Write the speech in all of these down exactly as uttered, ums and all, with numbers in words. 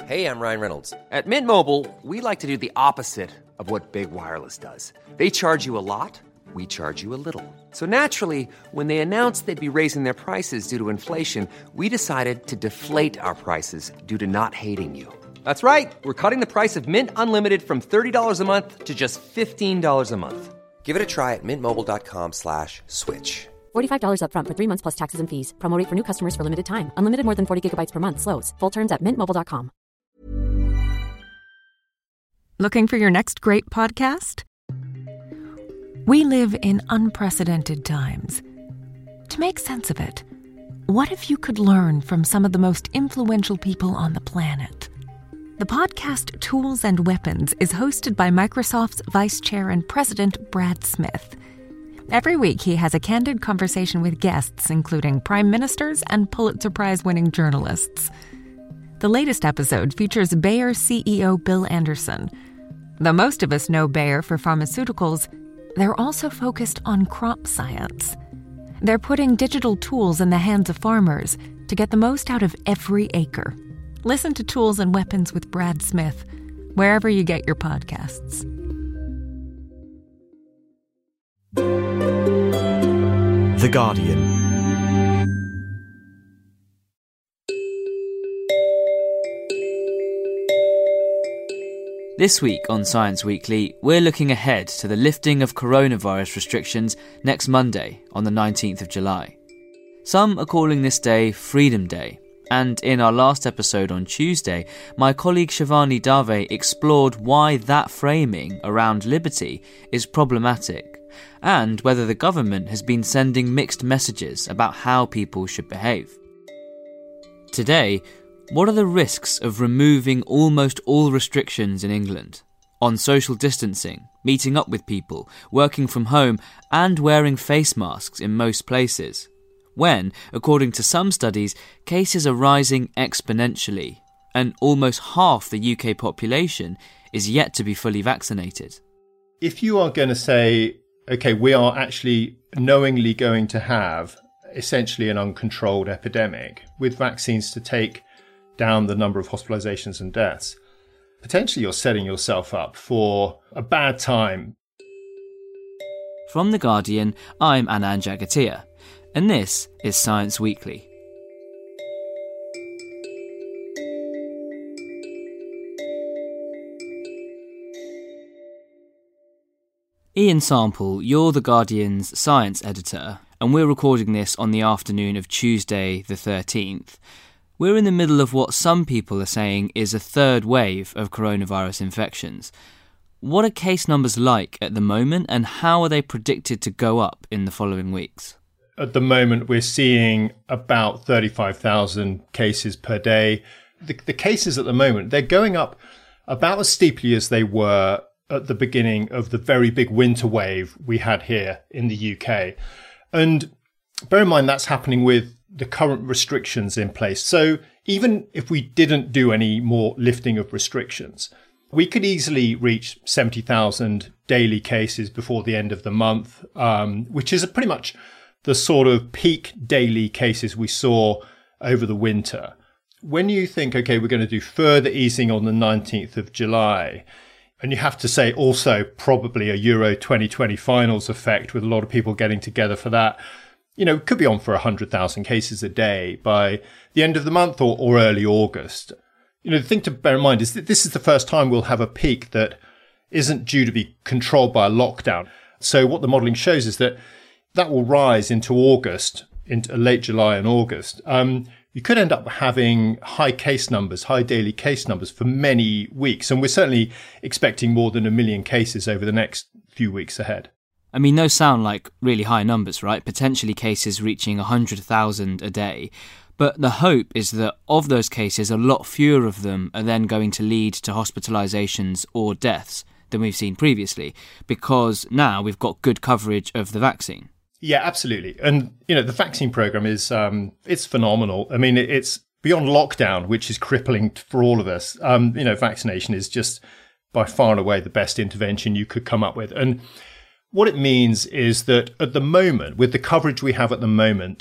Hey, I'm Ryan Reynolds. At Mint Mobile, we like to do the opposite of what Big Wireless does. They charge you a lot, we charge you a little. So naturally, when they announced they'd be raising their prices due to inflation, we decided to deflate our prices due to not hating you. That's right. We're cutting the price of Mint Unlimited from thirty dollars a month to just fifteen dollars a month. Give it a try at mintmobile.com slash switch. forty-five dollars up front for three months plus taxes and fees. Promo rate for new customers for limited time. Unlimited more than forty gigabytes per month. Slows full terms at mint mobile dot com. Looking for your next great podcast? We live in unprecedented times. To make sense of it, what if you could learn from some of the most influential people on the planet? The podcast Tools and Weapons is hosted by Microsoft's Vice Chair and President Brad Smith. Every week he has a candid conversation with guests, including prime ministers and Pulitzer Prize-winning journalists. The latest episode features Bayer C E O Bill Anderson. Though most of us know Bayer for pharmaceuticals, they're also focused on crop science. They're putting digital tools in the hands of farmers to get the most out of every acre. Listen to Tools and Weapons with Brad Smith, wherever you get your podcasts. The Guardian. This week on Science Weekly, we're looking ahead to the lifting of coronavirus restrictions next Monday, on the nineteenth of July. Some are calling this day Freedom Day, and in our last episode on Tuesday, my colleague Shivani Dave explored why that framing around liberty is problematic, and whether the government has been sending mixed messages about how people should behave. Today, what are the risks of removing almost all restrictions in England? On social distancing, meeting up with people, working from home, and wearing face masks in most places, when, according to some studies, cases are rising exponentially, and almost half the U K population is yet to be fully vaccinated. If you are going to say, OK, we are actually knowingly going to have essentially an uncontrolled epidemic with vaccines to take down the number of hospitalizations and deaths, potentially you're setting yourself up for a bad time. From The Guardian, I'm Anand Jagatia, and this is Science Weekly. Ian Sample, you're The Guardian's science editor, and we're recording this on the afternoon of Tuesday the thirteenth. We're in the middle of what some people are saying is a third wave of coronavirus infections. What are case numbers like at the moment, and how are they predicted to go up in the following weeks? At the moment, we're seeing about thirty-five thousand cases per day. The, the cases at the moment, they're going up about as steeply as they were at the beginning of the very big winter wave we had here in the U K. And bear in mind, that's happening with the current restrictions in place. So even if we didn't do any more lifting of restrictions, we could easily reach seventy thousand daily cases before the end of the month, um, which is pretty much the sort of peak daily cases we saw over the winter. When you think, OK, we're going to do further easing on the nineteenth of July, and you have to say also probably a Euro twenty twenty finals effect with a lot of people getting together for that, you know, could be on for one hundred thousand cases a day by the end of the month or, or early August. You know, the thing to bear in mind is that this is the first time we'll have a peak that isn't due to be controlled by a lockdown. So what the modelling shows is that that will rise into August, into late July and August. Um, you could end up having high case numbers, high daily case numbers for many weeks. And we're certainly expecting more than a million cases over the next few weeks ahead. I mean, those sound like really high numbers, right? Potentially cases reaching one hundred thousand a day. But the hope is that of those cases, a lot fewer of them are then going to lead to hospitalisations or deaths than we've seen previously, because now we've got good coverage of the vaccine. Yeah, absolutely. And, you know, the vaccine program is, um, it's phenomenal. I mean, it's beyond lockdown, which is crippling for all of us. Um, you know, vaccination is just by far and away the best intervention you could come up with. And what it means is that at the moment, with the coverage we have at the moment,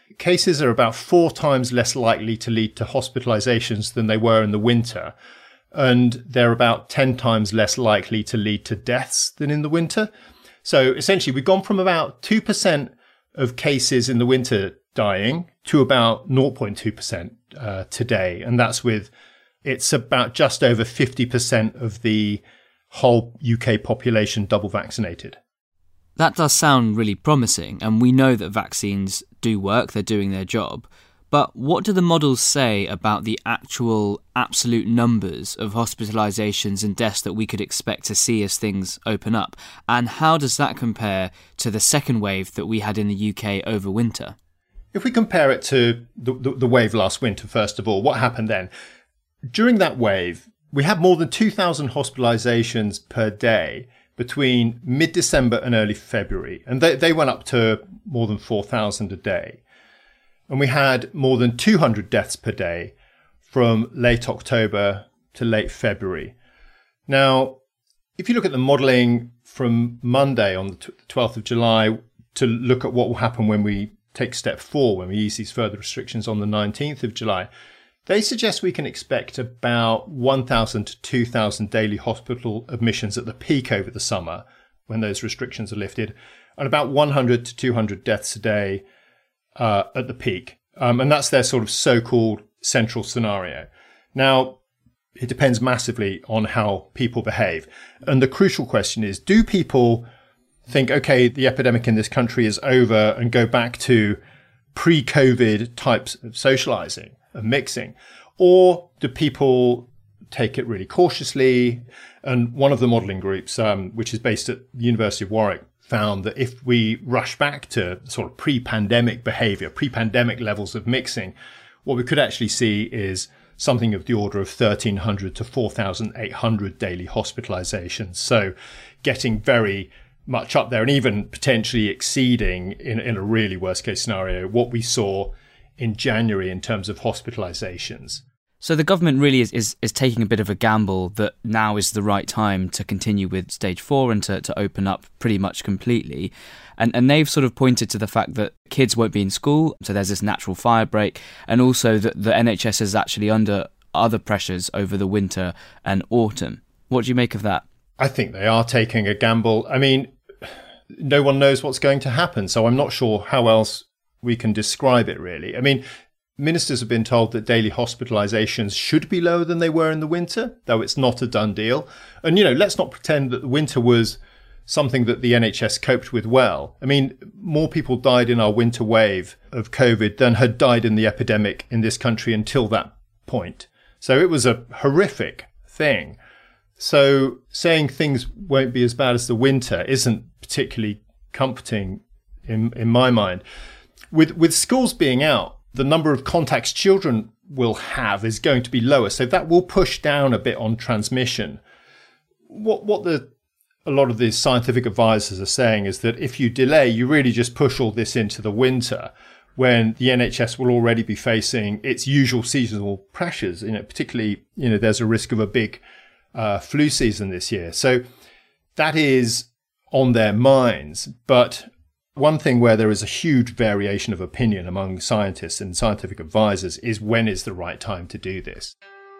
cases are about four times less likely to lead to hospitalizations than they were in the winter. And they're about ten times less likely to lead to deaths than in the winter. So essentially, we've gone from about two percent of cases in the winter dying to about zero point two percent uh, today. And that's with, it's about just over fifty percent of the whole U K population double vaccinated. That does sound really promising, and we know that vaccines do work, they're doing their job. But what do the models say about the actual absolute numbers of hospitalisations and deaths that we could expect to see as things open up? And how does that compare to the second wave that we had in the U K over winter? If we compare it to the, the, the wave last winter, first of all, what happened then? During that wave, we had more than two thousand hospitalisations per day between mid-December and early February. And they, they went up to more than four thousand a day. And we had more than two hundred deaths per day from late October to late February. Now, if you look at the modelling from Monday on the twelfth of July to look at what will happen when we take step four, when we ease these further restrictions on the nineteenth of July, they suggest we can expect about one thousand to two thousand daily hospital admissions at the peak over the summer when those restrictions are lifted, and about one hundred to two hundred deaths a day uh, at the peak. Um, and that's their sort of so-called central scenario. Now, it depends massively on how people behave. And the crucial question is, do people think, okay, the epidemic in this country is over and go back to pre-COVID types of socializing, of mixing? Or do people take it really cautiously? And one of the modelling groups, um, which is based at the University of Warwick, found that if we rush back to sort of pre-pandemic behaviour, pre-pandemic levels of mixing, what we could actually see is something of the order of thirteen hundred to four thousand eight hundred daily hospitalisations. So getting very much up there and even potentially exceeding, in, in a really worst case scenario, what we saw in January in terms of hospitalisations. So the government really is, is, is taking a bit of a gamble that now is the right time to continue with stage four and to, to open up pretty much completely. And and they've sort of pointed to the fact that kids won't be in school, so there's this natural fire break, and also that the N H S is actually under other pressures over the winter and autumn. What do you make of that? I think they are taking a gamble. I mean, no one knows what's going to happen, so I'm not sure how else we can describe it, really. I mean, ministers have been told that daily hospitalisations should be lower than they were in the winter, though it's not a done deal. And, you know, let's not pretend that the winter was something that the N H S coped with well. I mean, more people died in our winter wave of COVID than had died in the epidemic in this country until that point. So it was a horrific thing. So saying things won't be as bad as the winter isn't particularly comforting in, in my mind. With, with schools being out, the number of contacts children will have is going to be lower. So that will push down a bit on transmission. What, what the, a lot of the scientific advisors are saying is that if you delay, you really just push all this into the winter when the N H S will already be facing its usual seasonal pressures. You know, particularly, you know, there's a risk of a big uh, flu season this year. So that is on their minds. But one thing where there is a huge variation of opinion among scientists and scientific advisors is when is the right time to do this.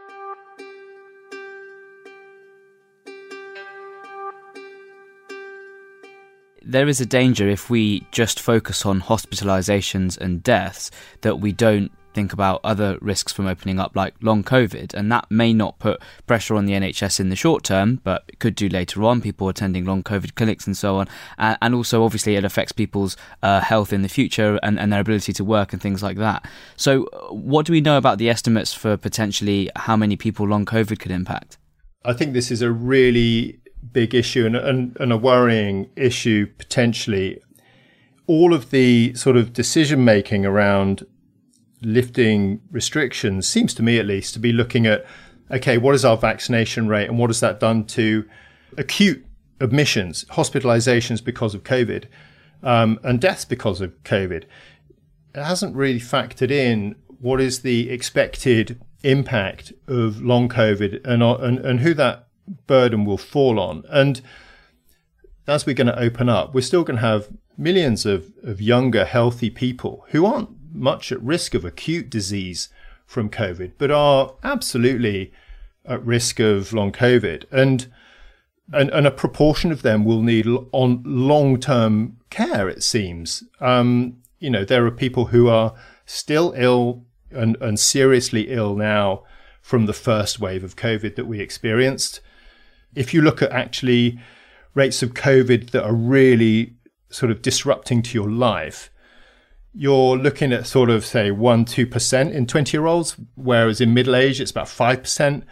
There is a danger if we just focus on hospitalisations and deaths that we don't think about other risks from opening up, like long COVID, and that may not put pressure on the N H S in the short term, but it could do later on, people attending long COVID clinics and so on, and, and also obviously it affects people's uh, health in the future and, and their ability to work and things like that. So what do we know about the estimates for potentially how many people long COVID could impact? I think this is a really big issue and, and, and a worrying issue potentially. All of the sort of decision making around lifting restrictions seems to me at least to be looking at, okay, what is our vaccination rate and what has that done to acute admissions, hospitalizations because of COVID, um, and deaths because of COVID. It hasn't really factored in what is the expected impact of long COVID and, and, and who that burden will fall on. And as we're going to open up, we're still going to have millions of, of younger, healthy people who aren't much at risk of acute disease from COVID, but are absolutely at risk of long COVID. And and, and a proportion of them will need on long-term care, it seems. Um, you know, there are people who are still ill and, and seriously ill now from the first wave of COVID that we experienced. If you look at actually rates of COVID that are really sort of disrupting to your life, you're looking at sort of, say, one to two percent in twenty-year-olds, whereas in middle age, it's about five percent.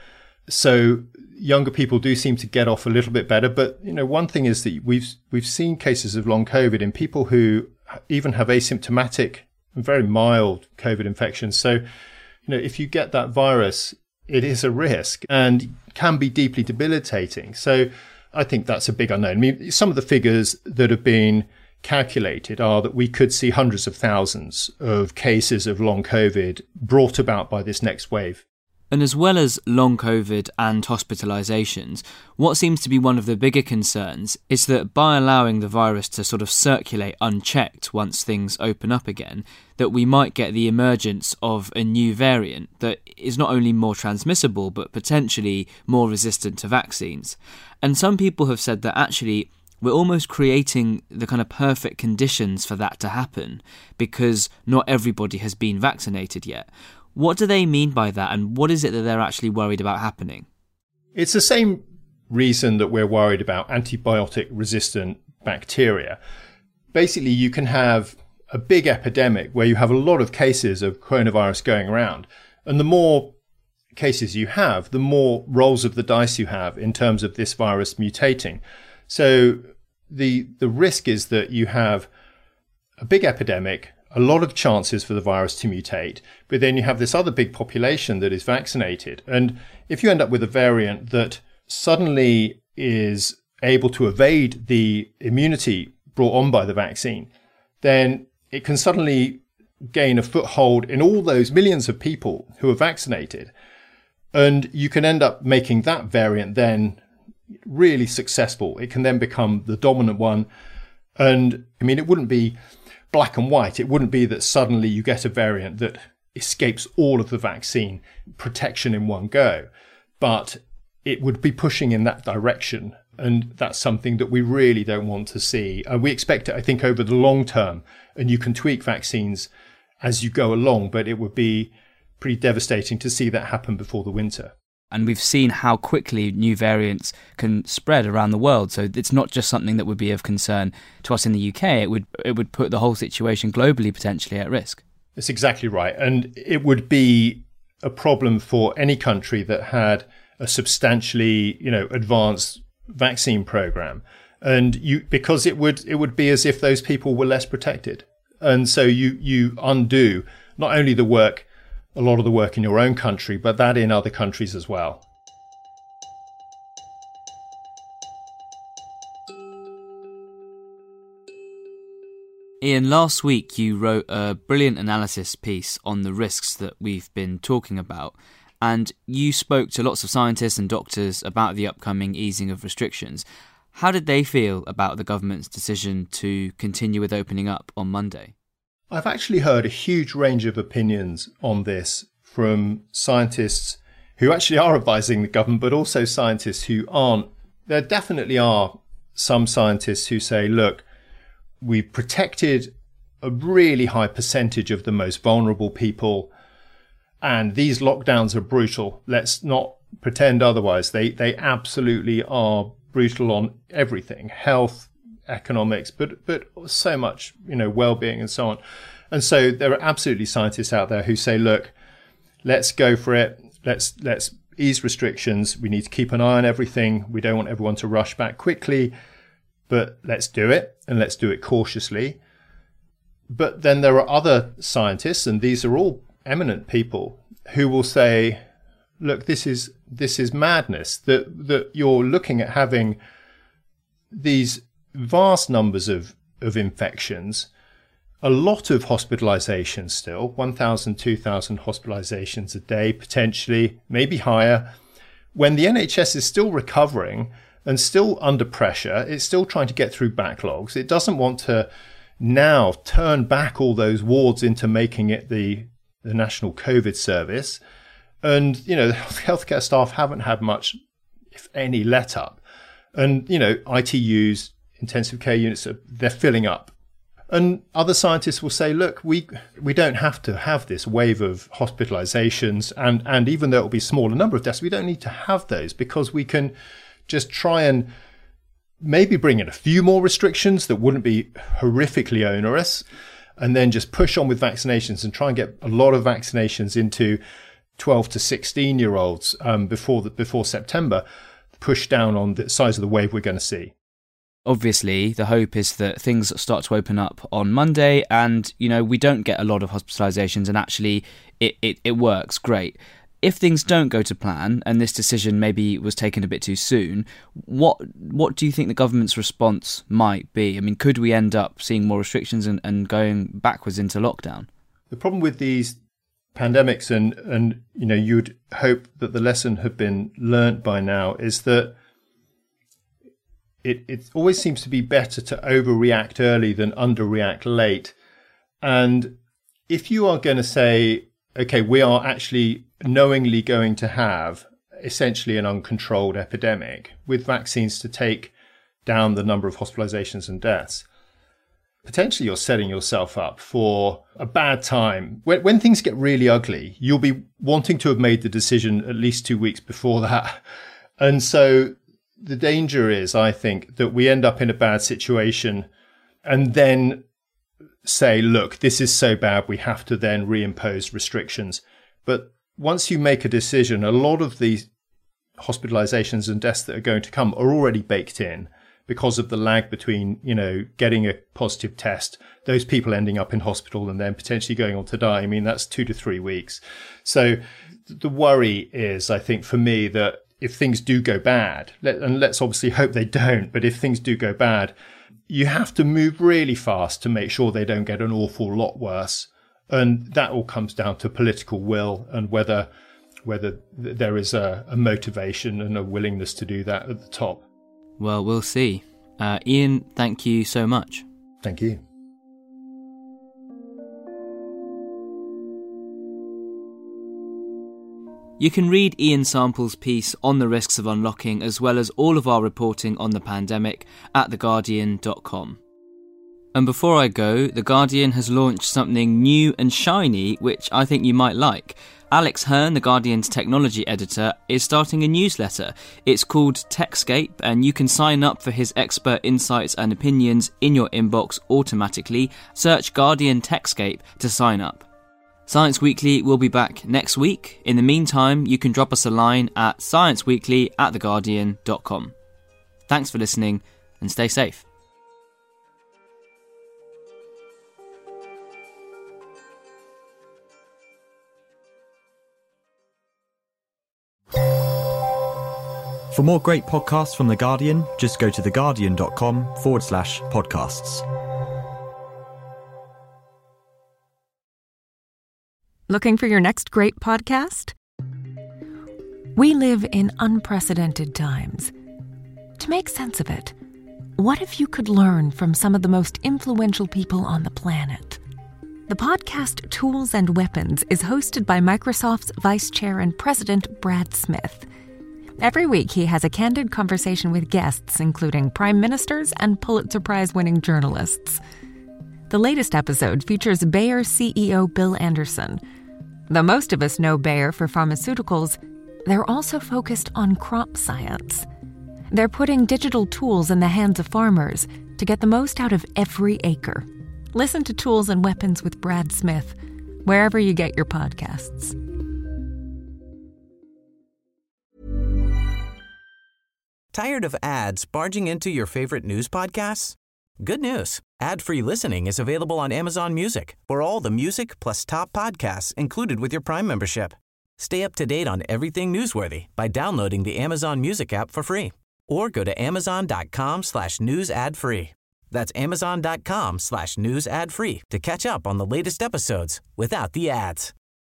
So younger people do seem to get off a little bit better. But, you know, one thing is that we've we've seen cases of long COVID in people who even have asymptomatic and very mild COVID infections. So, you know, if you get that virus, it is a risk and can be deeply debilitating. So I think that's a big unknown. I mean, some of the figures that have been calculated are that we could see hundreds of thousands of cases of long COVID brought about by this next wave. And as well as long COVID and hospitalisations, what seems to be one of the bigger concerns is that by allowing the virus to sort of circulate unchecked once things open up again, that we might get the emergence of a new variant that is not only more transmissible but potentially more resistant to vaccines. And some people have said that actually we're almost creating the kind of perfect conditions for that to happen because not everybody has been vaccinated yet. What do they mean by that, and what is it that they're actually worried about happening? It's the same reason that we're worried about antibiotic-resistant bacteria. Basically, you can have a big epidemic where you have a lot of cases of coronavirus going around, and the more cases you have, the more rolls of the dice you have in terms of this virus mutating. So the the risk is that you have a big epidemic, a lot of chances for the virus to mutate, but then you have this other big population that is vaccinated. And if you end up with a variant that suddenly is able to evade the immunity brought on by the vaccine, then it can suddenly gain a foothold in all those millions of people who are vaccinated. And you can end up making that variant then really successful. It can then become the dominant one. And I mean, it wouldn't be black and white. It wouldn't be that suddenly you get a variant that escapes all of the vaccine protection in one go, but it would be pushing in that direction. And that's something that we really don't want to see. And we expect it, I think, over the long term. And you can tweak vaccines as you go along, but it would be pretty devastating to see that happen before the winter. And we've seen how quickly new variants can spread around the world. So it's not just something that would be of concern to us in the U K. It would it would put the whole situation globally potentially at risk. That's exactly right. And it would be a problem for any country that had a substantially, you know, advanced vaccine program. And you because it would it would be as if those people were less protected. And so you you undo not only the work a lot of the work in your own country, but that in other countries as well. Ian, last week you wrote a brilliant analysis piece on the risks that we've been talking about, and you spoke to lots of scientists and doctors about the upcoming easing of restrictions. How did they feel about the government's decision to continue with opening up on Monday? I've actually heard a huge range of opinions on this from scientists who actually are advising the government, but also scientists who aren't. There definitely are some scientists who say, look, we've protected a really high percentage of the most vulnerable people, and these lockdowns are brutal. Let's not pretend otherwise. They, they absolutely are brutal on everything, health, economics, but but so much, you know, well-being and so on. And so there are absolutely scientists out there who say, look, let's go for it. Let's let's ease restrictions. We need to keep an eye on everything. We don't want everyone to rush back quickly, but let's do it, and let's do it cautiously. But then there are other scientists, and these are all eminent people, who will say, look, this is this is madness, that that you're looking at having these vast numbers of, of infections, a lot of hospitalizations still, one thousand, two thousand hospitalizations a day, potentially, maybe higher, when the N H S is still recovering and still under pressure. It's still trying to get through backlogs. It doesn't want to, now turn back all those wards into making it the, the National COVID Service. And, you know, the healthcare staff haven't had much, if any, let up. And, you know, I T Us, intensive care units, they're filling up. And other scientists will say, look, we we don't have to have this wave of hospitalizations. And, and even though it will be a smaller number of deaths, we don't need to have those, because we can just try and maybe bring in a few more restrictions that wouldn't be horrifically onerous, and then just push on with vaccinations and try and get a lot of vaccinations into twelve to sixteen year olds um, before the, before September, push down on the size of the wave we're going to see. Obviously, the hope is that things start to open up on Monday and, you know, we don't get a lot of hospitalisations and actually it, it, it works great. If things don't go to plan and this decision maybe was taken a bit too soon, what what do you think the government's response might be? I mean, could we end up seeing more restrictions and, and going backwards into lockdown? The problem with these pandemics, and, and you know, you'd hope that the lesson had been learnt by now, is that It, it always seems to be better to overreact early than underreact late. And if you are going to say, okay, we are actually knowingly going to have essentially an uncontrolled epidemic with vaccines to take down the number of hospitalizations and deaths, potentially you're setting yourself up for a bad time. When, when things get really ugly, you'll be wanting to have made the decision at least two weeks before that. And so the danger is, I think, that we end up in a bad situation and then say, look, this is so bad, we have to then reimpose restrictions. But once you make a decision, a lot of the hospitalizations and deaths that are going to come are already baked in because of the lag between, you know, getting a positive test, those people ending up in hospital and then potentially going on to die. I mean, that's two to three weeks. So the worry is, I think, for me, that if things do go bad, and let's obviously hope they don't, but if things do go bad, you have to move really fast to make sure they don't get an awful lot worse. And that all comes down to political will and whether whether there is a, a motivation and a willingness to do that at the top. Well, we'll see. Uh, Ian, thank you so much. Thank you. You can read Ian Sample's piece on the risks of unlocking, as well as all of our reporting on the pandemic, at the guardian dot com. And before I go, The Guardian has launched something new and shiny, which I think you might like. Alex Hearn, The Guardian's technology editor, is starting a newsletter. It's called Techscape, and you can sign up for his expert insights and opinions in your inbox automatically. Search Guardian Techscape to sign up. Science Weekly will be back next week. In the meantime, you can drop us a line at scienceweekly at the guardian dot com. Thanks for listening and stay safe. For more great podcasts from The Guardian, just go to theguardian.com forward slash podcasts. Looking for your next great podcast? We live in unprecedented times. To make sense of it, what if you could learn from some of the most influential people on the planet? The podcast Tools and Weapons is hosted by Microsoft's Vice Chair and President Brad Smith. Every week, he has a candid conversation with guests, including prime ministers and Pulitzer Prize-winning journalists. The latest episode features Bayer C E O Bill Anderson. Though most of us know Bayer for pharmaceuticals, they're also focused on crop science. They're putting digital tools in the hands of farmers to get the most out of every acre. Listen to Tools and Weapons with Brad Smith, wherever you get your podcasts. Tired of ads barging into your favorite news podcasts? Good news. Ad-free listening is available on Amazon Music for all the music plus top podcasts included with your Prime membership. Stay up to date on everything newsworthy by downloading the Amazon Music app for free or go to amazon.com slash news ad free. That's amazon.com slash news ad free to catch up on the latest episodes without the ads.